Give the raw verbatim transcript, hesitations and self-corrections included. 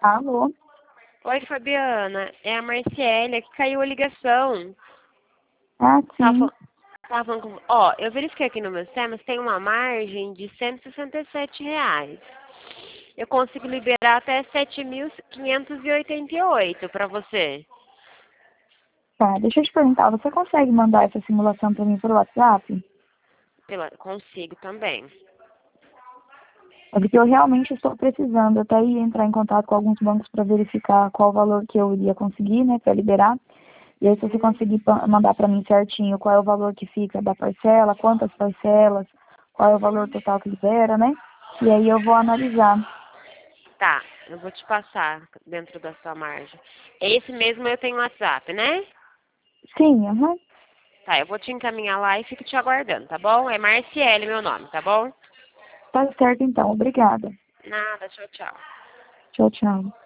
Alô? Oi, Fabiana. É a Marciele, aqui caiu a ligação. Ah, Tava, sim. fal- tava falando com... Ó, eu verifiquei aqui no meu sistema, tem uma margem de cento e sessenta e sete reais. Eu consigo liberar até sete mil quinhentos e oitenta e oito para você. Tá, deixa eu te perguntar, você consegue mandar essa simulação para mim por WhatsApp? Pela... Consigo também. É porque eu realmente estou precisando. Eu até ia entrar em contato com alguns bancos para verificar qual o valor que eu iria conseguir, né, para liberar. E aí, se você Hum, conseguir pa- mandar para mim certinho qual é o valor que fica da parcela, quantas parcelas, qual é o valor total que libera, né? E aí eu vou analisar. tá, eu vou te passar dentro da sua margem. Esse mesmo eu tenho WhatsApp, né? Sim, aham. Tá, eu vou te encaminhar lá e fico te aguardando, tá bom? É Marciele meu nome, tá bom? Tá certo então, obrigada. Nada, tchau, tchau. Tchau, tchau.